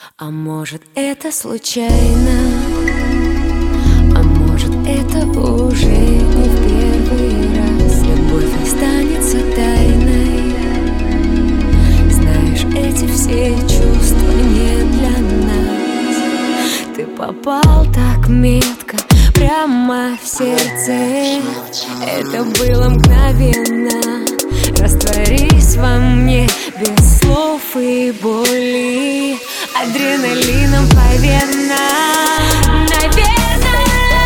А может, это случайно, а может, это уже не в первый раз. Любовь останется тайной. Знаешь, эти все чувства не для нас. Ты попал так метко прямо в сердце. Это было мгновенно. Растворись во мне без слов и боли, адреналином по венам. Наверное,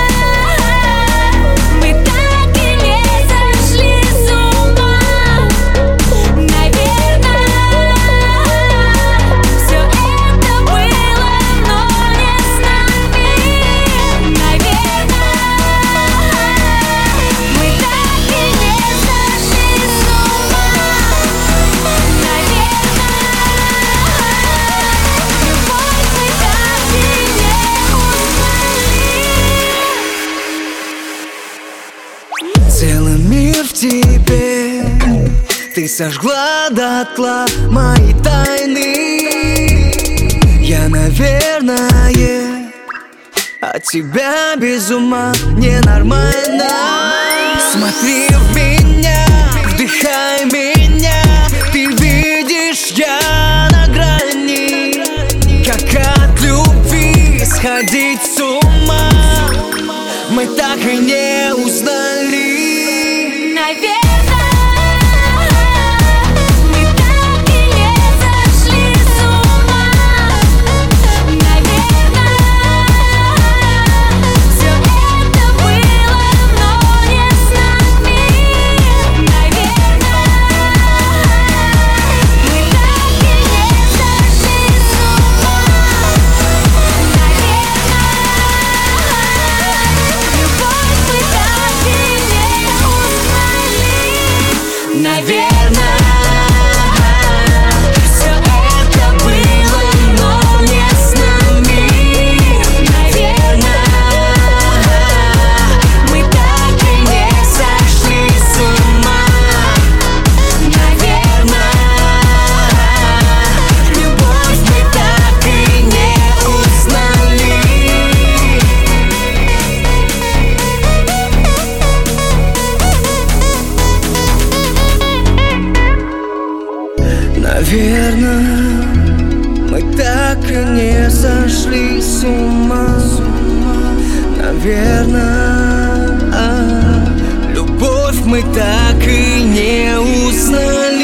мы так и не сошли с ума. Наверное, все это было, но не с нами. Наверное, мы так и не сошли с ума. Целый мир в тебе, ты сожгла дотла мои тайны. Я, наверное, от тебя без ума ненормально. Смотри в меня, вдыхай меня. Ты видишь, я на грани, как от любви сходить с ума. Мы так и не узнали. Наверное, мы так и не сошли с ума. Наверное, все это было, но не с нами. Наверное, мы так и не сошли с ума. Наверное, все это было, но не с нами. Наверное, мы так и не сошли с ума. Наверное, любовь мы так и не узнали. Наверное, мы так и не сошли с ума. Наверное, любовь мы так и не узнали.